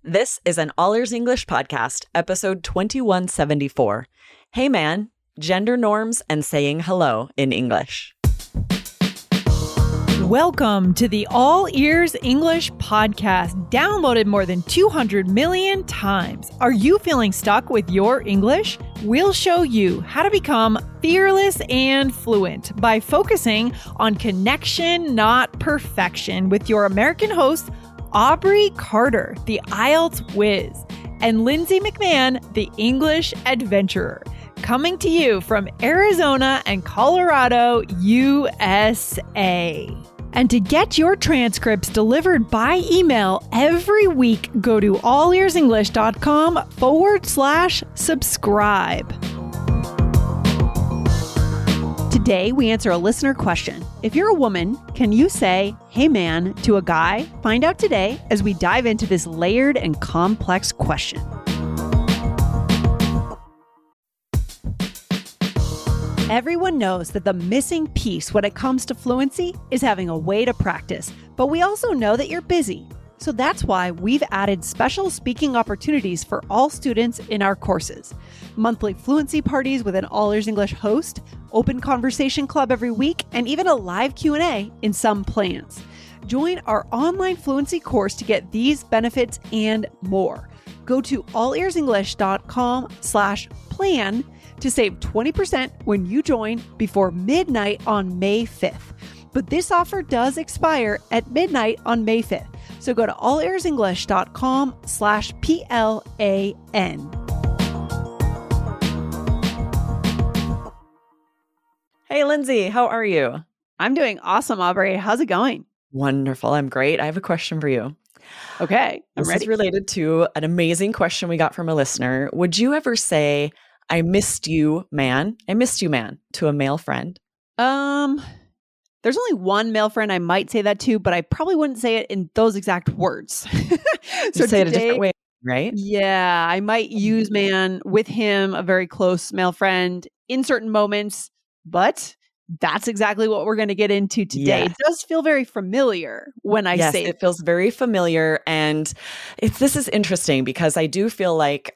This is an All Ears English podcast, episode 2174. Hey man, gender norms and saying hello in English. Welcome to the All Ears English podcast, downloaded more than 200 million times. Are you feeling stuck with your English? We'll show you how to become fearless and fluent by focusing on connection, not perfection, with your American host, Aubrey Carter, the IELTS whiz, and Lindsay McMahon, the English adventurer, coming to you from Arizona and Colorado, USA. And to get your transcripts delivered by email every week, go to allearsenglish.com/subscribe. Today, we answer a listener question. If you're a woman, can you say, "Hey man," to a guy? Find out today as we dive into this layered and complex question. Everyone knows that the missing piece when it comes to fluency is having a way to practice, but we also know that you're busy. So that's why we've added special speaking opportunities for all students in our courses. Monthly fluency parties with an All Ears English host, open conversation club every week, and even a live Q&A in some plans. Join our online fluency course to get these benefits and more. Go to allearsenglish.com/plan to save 20% when you join before midnight on May 5th. But this offer does expire at midnight on May 5th. So go to allearsenglish.com/PLAN. Hey Lindsay, how are you? I'm doing awesome, Aubrey. How's it going? Wonderful, I'm great. I have a question for you. Okay, I'm This ready. is related to an amazing question we got from a listener. Would you ever say, "I missed you, man"? I missed you, man, to a male friend? There's only one male friend I might say that to, but I probably wouldn't say it in those exact words. So say it a different way, right? Yeah, I might use man with him, a very close male friend, in certain moments, but that's exactly what we're going to get into today. Yeah. It does feel very familiar when I say it feels very familiar. And this is interesting because I do feel like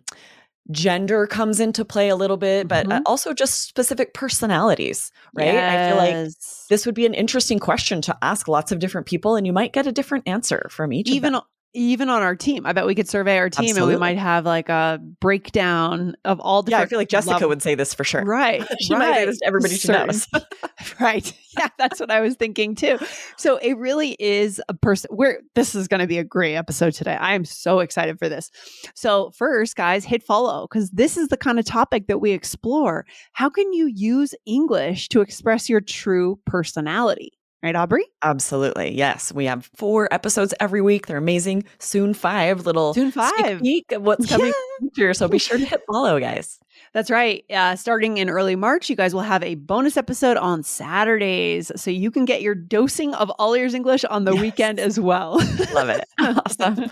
gender comes into play a little bit, but also just specific personalities, right? I feel like this would be an interesting question to ask lots of different people, and you might get a different answer from each of them. Even on our team. I bet we could survey our team and we might have like a breakdown of all different. Yeah, I feel like Jessica would say this for sure. Right. She might say this to everybody she knows. Right. Yeah, that's what I was thinking too. So it really is a person this is going to be a great episode today. I am so excited for this. So first, guys, hit follow because this is the kind of topic that we explore. How can you use English to express your true personality? Right, Aubrey? Absolutely. Yes. We have 4 episodes every week. They're amazing. Soon 5 sneak peek of what's coming in the future. So be sure to hit follow, guys. That's right. Starting in early March, you guys will have a bonus episode on Saturdays. So you can get your dosing of All Ears English on the weekend as well. Love it. Awesome.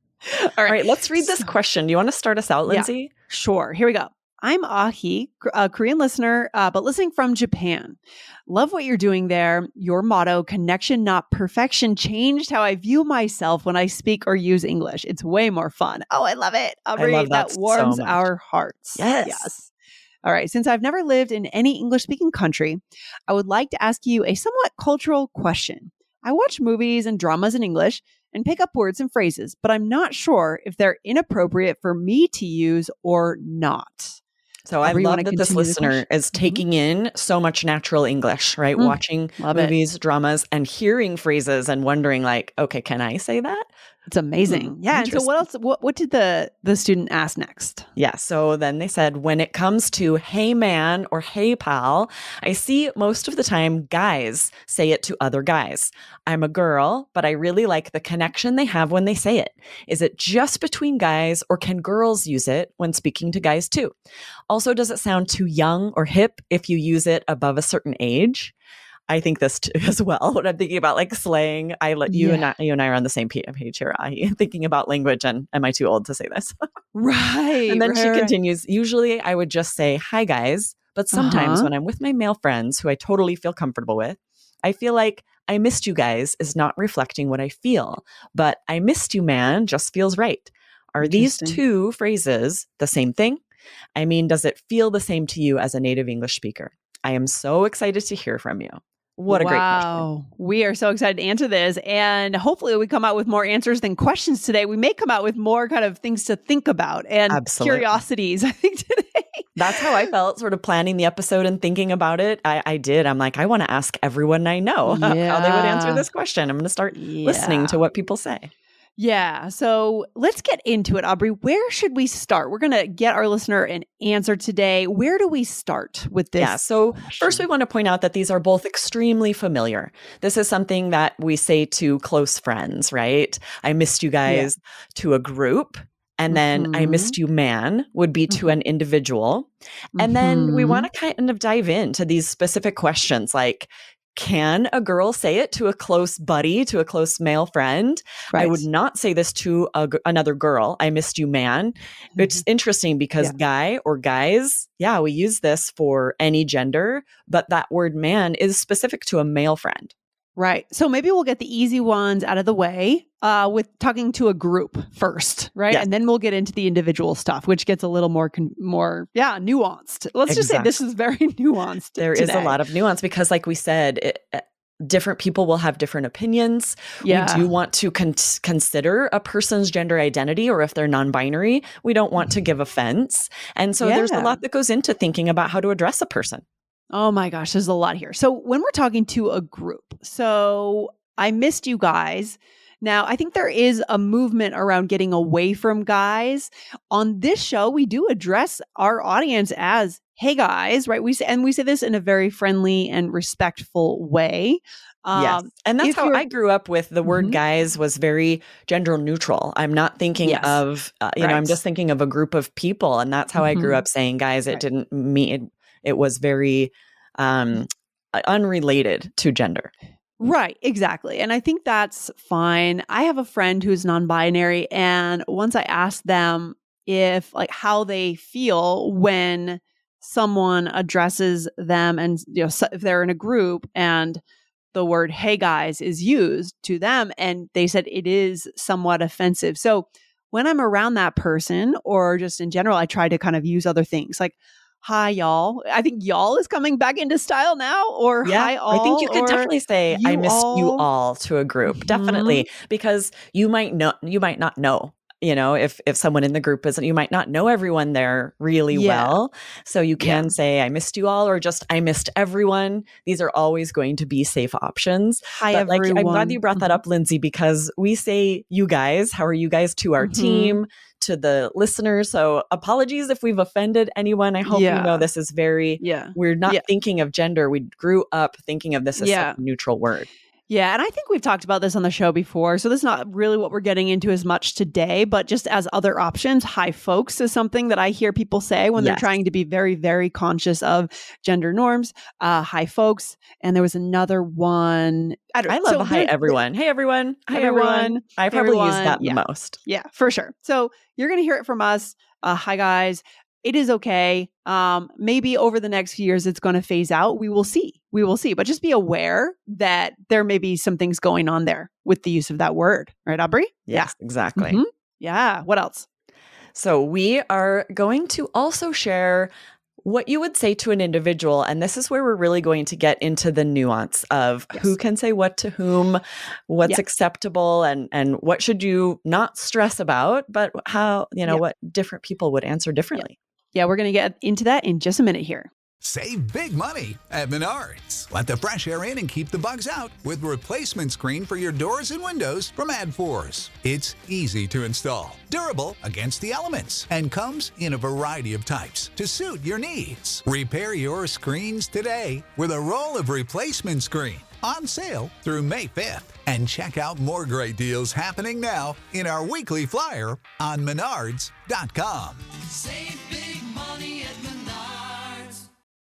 All right. Let's read this question. Do you want to start us out, Lindsay? Yeah, sure. Here we go. I'm Ahi, a Korean listener, but listening from Japan. Love what you're doing there. Your motto, connection, not perfection, changed how I view myself when I speak or use English. It's way more fun. Oh, I love it. Aubrey, I love that warms so much. our hearts. Yes. All right. Since I've never lived in any English-speaking country, I would like to ask you a somewhat cultural question. I watch movies and dramas in English and pick up words and phrases, but I'm not sure if they're inappropriate for me to use or not. So I love that this listener is taking in so much natural English, right? Watching movies, dramas, and hearing phrases and wondering like, okay, can I say that? It's amazing. Yeah. And so what else? What did the student ask next? Yeah. So then they said, when it comes to "hey man" or "hey pal," I see most of the time guys say it to other guys. I'm a girl, but I really like the connection they have when they say it. Is it just between guys or can girls use it when speaking to guys too? Also, does it sound too young or hip if you use it above a certain age? I think this too, as well. When I'm thinking about like slang, you and I are on the same page here. Thinking about language and am I too old to say this? Right. And then she continues, usually I would just say, "Hi guys." But sometimes when I'm with my male friends who I totally feel comfortable with, I feel like I missed you guys is not reflecting what I feel, but I missed you, man, just feels right. Are these two phrases the same thing? I mean, does it feel the same to you as a native English speaker? I am so excited to hear from you. What a great question. We are so excited to answer this. And hopefully we come out with more answers than questions today. We may come out with more kind of things to think about and curiosities, I think, today. That's how I felt sort of planning the episode and thinking about it. I did. I'm like, I want to ask everyone I know how they would answer this question. I'm going to start listening to what people say. Yeah. So let's get into it, Aubrey. Where should we start? We're going to get our listener an answer today. Where do we start with this? Yeah. So first we want to point out that these are both extremely familiar. This is something that we say to close friends, right? I missed you guys to a group. And then I missed you, man, would be to an individual. And then we want to kind of dive into these specific questions like, can a girl say it to a close buddy, to a close male friend? Right. I would not say this to another girl. I missed you, man. It's interesting because guy or guys, we use this for any gender, but that word man is specific to a male friend. Right. So maybe we'll get the easy ones out of the way with talking to a group first, right? Yes. And then we'll get into the individual stuff, which gets a little more nuanced. Let's just say this is very nuanced. There is a lot of nuance because like we said, different people will have different opinions. Yeah. We do want to consider a person's gender identity, or if they're non-binary, we don't want to give offense. And so there's a lot that goes into thinking about how to address a person. Oh my gosh, there's a lot here. So when we're talking to a group, so I missed you guys. Now, I think there is a movement around getting away from guys. On this show, we do address our audience as, hey guys, right? We say this in a very friendly and respectful way. Yes. And that's how I grew up with the word guys was very gender neutral. I'm not thinking of, I'm just thinking of a group of people. And that's how I grew up saying guys. It didn't mean it was very unrelated to gender. Right, exactly. And I think that's fine. I have a friend who's non-binary, and once I asked them if how they feel when someone addresses them and if they're in a group and the word hey guys is used to them, and they said it is somewhat offensive. So when I'm around that person or just in general, I try to kind of use other things like hi, y'all. I think y'all is coming back into style now, or hi, all. I think you could definitely say, I miss you all to a group. Definitely. Because you might not know, if someone in the group isn't, you might not know everyone there really well. So you can say, I missed you all, or just, I missed everyone. These are always going to be safe options. Hi, everyone. I'm glad you brought that up, Lindsay, because we say, you guys, how are you guys to our team? To the listeners. So apologies if we've offended anyone. I hope you know this is very, we're not thinking of gender. We grew up thinking of this as a neutral word. Yeah. And I think we've talked about this on the show before. So this is not really what we're getting into as much today, but just as other options, hi folks is something that I hear people say when they're trying to be very, very conscious of gender norms. Hi folks. And there was another one. I love hi everyone. Hey everyone. Hi everyone. I probably use that the most. Yeah, for sure. So you're going to hear it from us. Hi guys. It is okay. Maybe over the next few years, it's going to phase out. We will see. But just be aware that there may be some things going on there with the use of that word. Right, Aubrey? Yes, exactly. Yeah. What else? So we are going to also share what you would say to an individual. And this is where we're really going to get into the nuance of who can say what to whom, what's acceptable, and what should you not stress about, but how, what different people would answer differently. Yeah, we're going to get into that in just a minute here. Save big money at Menards. Let the fresh air in and keep the bugs out with replacement screen for your doors and windows from AdForce. It's easy to install, durable against the elements, and comes in a variety of types to suit your needs. Repair your screens today with a roll of replacement screen. On sale through May 5th. And check out more great deals happening now in our weekly flyer on Menards.com. Save big money at Menards.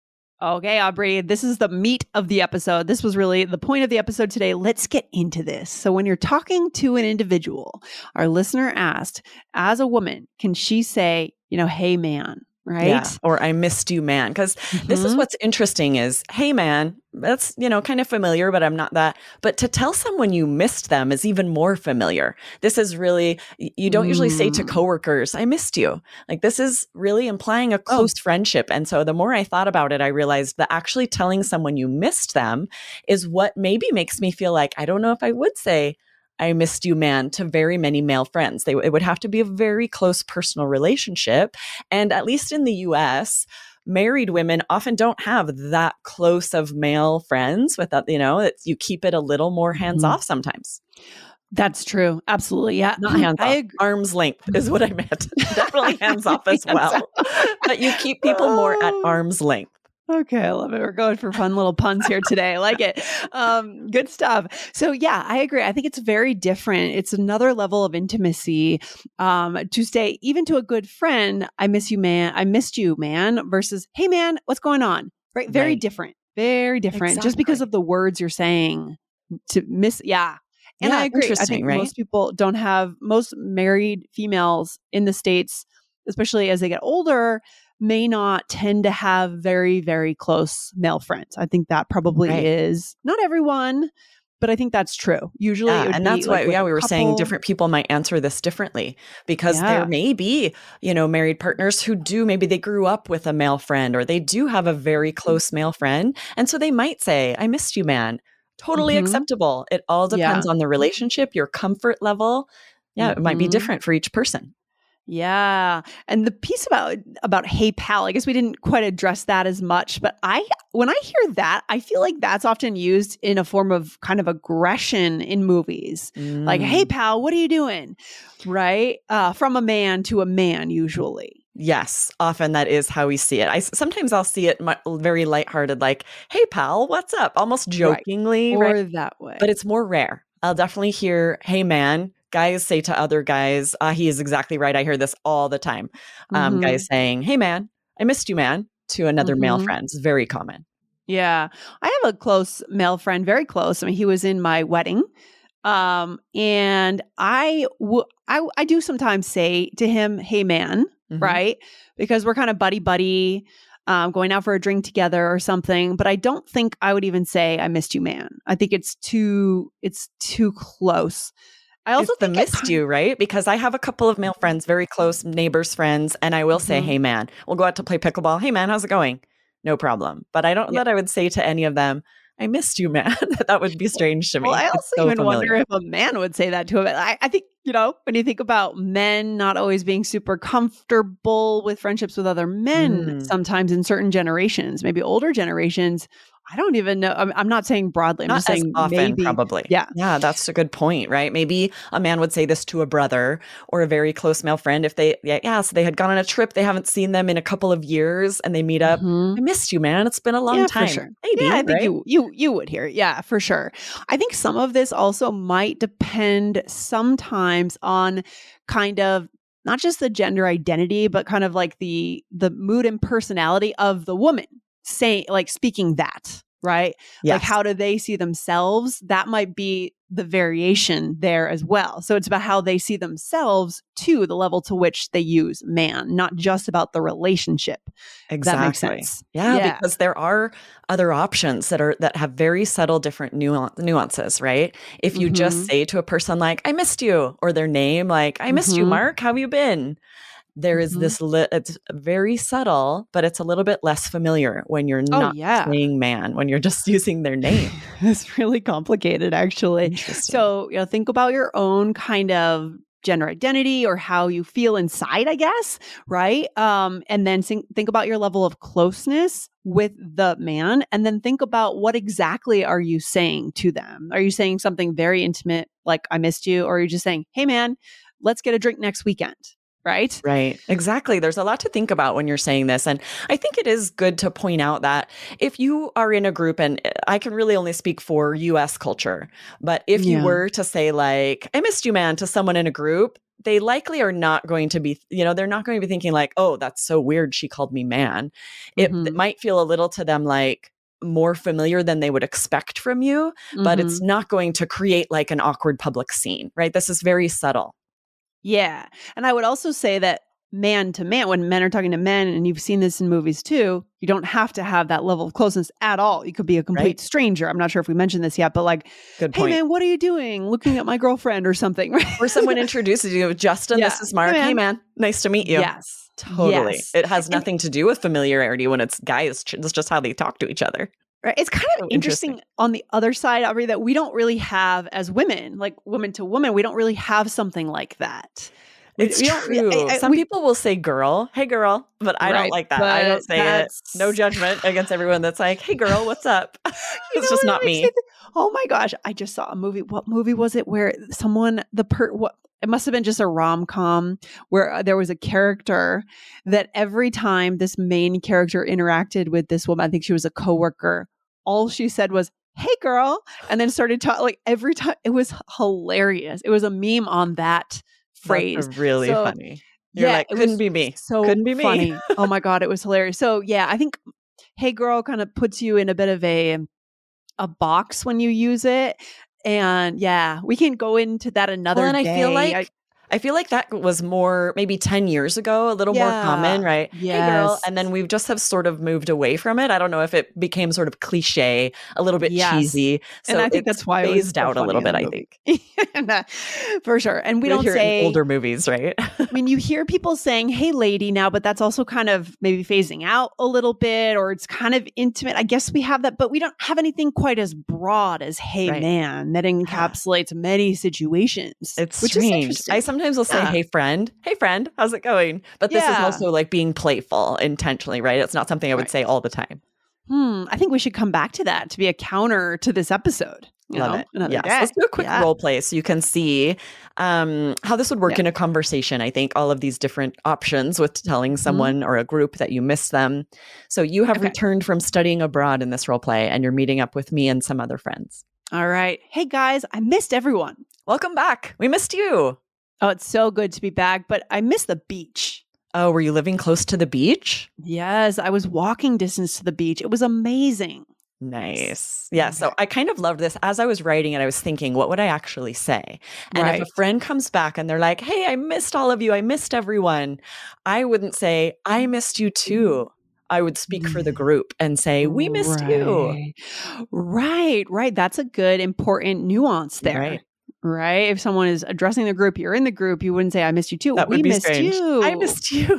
Okay, Aubrey, this is the meat of the episode. This was really the point of the episode today. Let's get into this. So when you're talking to an individual, our listener asked, as a woman, can she say, hey, man? right? Yeah. Or I missed you, man. Because this is what's interesting is, hey, man, that's, kind of familiar, but I'm not that. But to tell someone you missed them is even more familiar. This is really, you don't usually say to coworkers, I missed you. Like this is really implying a close friendship. And so the more I thought about it, I realized that actually telling someone you missed them is what maybe makes me feel like, I don't know if I would say, I missed you, man, to very many male friends. It would have to be a very close personal relationship. And at least in the US, married women often don't have that close of male friends without, you keep it a little more hands off sometimes. That's true. Absolutely. Yeah. Not hands off. Arm's length is what I meant. Definitely hands off as well. But you keep people more at arm's length. Okay, I love it. We're going for fun little puns here today. I like it. Good stuff. So yeah, I agree. I think it's very different. It's another level of intimacy to say, even to a good friend, I miss you, man. I missed you, man, versus, hey, man, what's going on? Right? Very different. Very different. Just because of the words you're saying to miss. Yeah. And I agree. I think most people don't have, most married females in the States, especially as they get older, may not tend to have very, very close male friends. I think that probably is not everyone, but I think that's true. Usually, and that's why, we were saying different people might answer this differently because there may be, married partners who do, maybe they grew up with a male friend or they do have a very close male friend. And so they might say, I missed you, man. Totally acceptable. It all depends on the relationship, your comfort level. Yeah, it might be different for each person. Yeah. And the piece about hey pal, I guess we didn't quite address that as much, but when I hear that, I feel like that's often used in a form of kind of aggression in movies. Like, hey pal, what are you doing? Right? From a man to a man, usually. Yes, often that is how we see it. Sometimes I'll see it very lighthearted, like, hey pal, what's up? Almost jokingly. Or that way. But it's more rare. I'll definitely hear, hey man. Guys say to other guys, he is exactly right. I hear this all the time. Guys saying, hey, man, I missed you, man, to another male friend. It's very common. Yeah. I have a close male friend, very close. I mean, he was in my wedding. And I do sometimes say to him, hey, man, right? Because we're kind of buddy, going out for a drink together or something. But I don't think I would even say, I missed you, man. I think it's too close. I also think missed you, right? Because I have a couple of male friends, very close neighbors, friends, and I will say, hey, man, we'll go out to play pickleball. Hey, man, how's it going? No problem. But I don't know that I would say to any of them, I missed you, man. That would be strange to me. Well, I also even wonder if a man would say that to him. I think, when you think about men not always being super comfortable with friendships with other men, sometimes in certain generations, maybe older generations, I don't even know. I'm not saying broadly. I'm not just saying often, maybe. Probably. Yeah. Yeah, that's a good point, right? Maybe a man would say this to a brother or a very close male friend if so they had gone on a trip, they haven't seen them in a couple of years and they meet up. I missed you, man. It's been a long time. For sure. Maybe, I think you would hear it. Yeah, for sure. I think some of this also might depend sometimes on kind of not just the gender identity, but kind of like the mood and personality of the woman. Speaking that, right? Yes. Like, how do they see themselves? That might be the variation there as well. So it's about how they see themselves to the level to which they use man, not just about the relationship. Exactly. That makes sense. Yeah, because there are other options that have very subtle different nuances, right? If you just say to a person like, I missed you, or their name, like, I missed you, Mark, how have you been? There is this, it's very subtle, but it's a little bit less familiar when you're not saying man, when you're just using their name. It's really complicated, actually. So, think about your own kind of gender identity or how you feel inside, I guess, right? And then think about your level of closeness with the man, and then think about what exactly are you saying to them? Are you saying something very intimate, like, I missed you? Or are you just saying, hey, man, let's get a drink next weekend? Right? Right. Exactly. There's a lot to think about when you're saying this. And I think it is good to point out that if you are in a group, and I can really only speak for US culture, but if you were to say like, I missed you, man, to someone in a group, they likely are not going to be, they're not going to be thinking like, oh, that's so weird. She called me man. It might feel a little to them like more familiar than they would expect from you, but it's not going to create like an awkward public scene, right? This is very subtle. Yeah. And I would also say that man to man, when men are talking to men, and you've seen this in movies too, you don't have to have that level of closeness at all. You could be a complete stranger. I'm not sure if we mentioned this yet, but like, Good hey point. man, what are you doing? Looking at my girlfriend or something, right? Or someone introduces you, Justin, Yeah. this is Mark. Hey, man. Hey man, nice to meet you. Yes. Totally. Yes. It has nothing to do with familiarity when it's guys. It's just how they talk to each other. Right. It's kind of So interesting on the other side, Aubrey, that we don't really have as women, like woman to woman, we don't really have something like that. It's We don't- true. Some we- people will say girl, hey girl, but I don't Right, like that. I don't but say it. that's- No judgment against everyone that's like, hey girl, what's up? You It's know just what not makes me. me think- Oh my gosh. I just saw a movie. What movie was it where it must have been just a rom-com where there was a character that every time this main character interacted with this woman, I think she was a coworker, all she said was, hey girl, and then started talking like every time. It was hilarious. It was a meme on that phrase. That's really So, funny. You're yeah, like, it couldn't was be me. So Couldn't be me. funny. Oh my God, it was hilarious. So yeah, I think hey girl kind of puts you in a bit of a box when you use it. And yeah, we can go into that another Well, and day. I feel like that was more maybe 10 years ago, a little more common, right? Hey girl. Yes. And then we just have sort of moved away from it. I don't know if it became sort of cliche, a little bit Yes. cheesy. So And I think it's that's why it was phased so out a funny little in bit, the I movie. think. For sure. And we You'll don't hear it in say older movies, right? I mean, you hear people saying, hey, lady now, but that's also kind of maybe phasing out a little bit, or it's kind of intimate. I guess we have that, but we don't have anything quite as broad as hey, Right. man, that encapsulates many situations. It's which is strange. interesting. I sometimes will say, Yeah. hey friend, how's it going? But this is Yeah. also like being playful intentionally, right? It's not something I would Right. say all the time. I think we should come back to that to be a counter to this episode. You Love know, it. another Yes. day. Let's do a quick Yeah. role play so you can see how this would work Yeah. in a conversation. I think all of these different options with telling someone or a group that you miss them. So you have Okay. returned from studying abroad in this role play and you're meeting up with me and some other friends. All right. Hey, guys, I missed everyone. Welcome back. We missed you. Oh, it's so good to be back, but I missed the beach. Oh, were you living close to the beach? Yes, I was walking distance to the beach. It was amazing. Nice. Yeah. So Okay. I kind of loved this. As I was writing it, I was thinking, what would I actually say? And Right. if a friend comes back and they're like, hey, I missed all of you, I missed everyone, I wouldn't say, I missed you too. I would speak for the group and say, we missed you. Right. That's a good, important nuance there. Right. Right. If someone is addressing the group, you're in the group, you wouldn't say, I missed you too. That would We be missed strange. you. I missed you.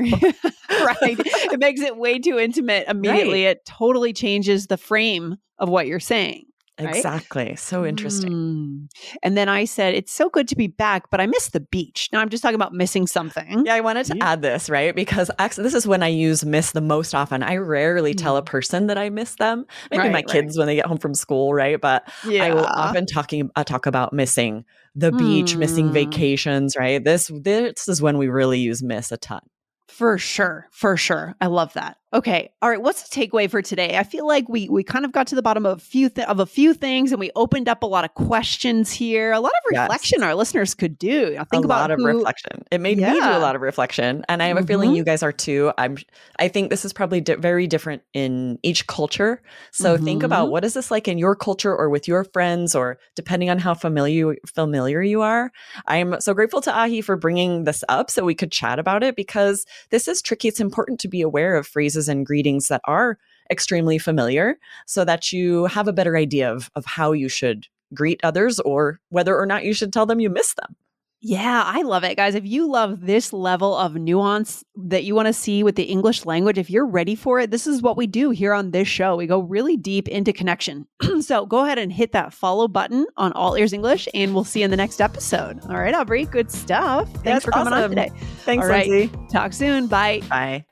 Right. It makes it way too intimate immediately. It totally changes the frame of what you're saying. Right? Exactly. So interesting. And then I said, it's so good to be back, but I miss the beach. Now I'm just talking about missing something. Yeah, I wanted to add this, right? Because actually, this is when I use miss the most often. I rarely tell a person that I miss them. Maybe my Right, kids when they get home from school, right? But I will often talk about missing the beach, missing vacations, right? This is when we really use miss a ton. For sure. I love that. Okay. All right. What's the takeaway for today? I feel like we kind of got to the bottom of a few things, and we opened up a lot of questions here, a lot of reflection our listeners could do. I think a lot of reflection. It made me do a lot of reflection, and I have a feeling you guys are too. I think this is probably very different in each culture. So think about what is this like in your culture or with your friends, or depending on how familiar you are. I'm so grateful to Ahi for bringing this up so we could chat about it, because this is tricky. It's important to be aware of phrases and greetings that are extremely familiar so that you have a better idea of how you should greet others or whether or not you should tell them you miss them. Yeah, I love it, guys. If you love this level of nuance that you want to see with the English language, if you're ready for it, this is what we do here on this show. We go really deep into connection. So go ahead and hit that follow button on All Ears English, and we'll see you in the next episode. All right, Aubrey, good stuff. Thanks for coming on today. Thanks, All right, Lindsay. talk soon. Bye. Bye.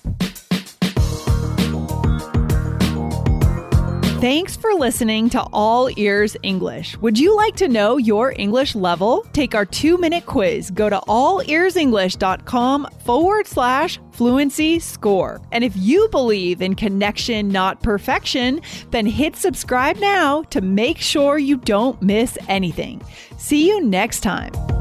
Thanks for listening to All Ears English. Would you like to know your English level? Take our 2-minute quiz. Go to allearsenglish.com/fluency score. And if you believe in connection, not perfection, then hit subscribe now to make sure you don't miss anything. See you next time.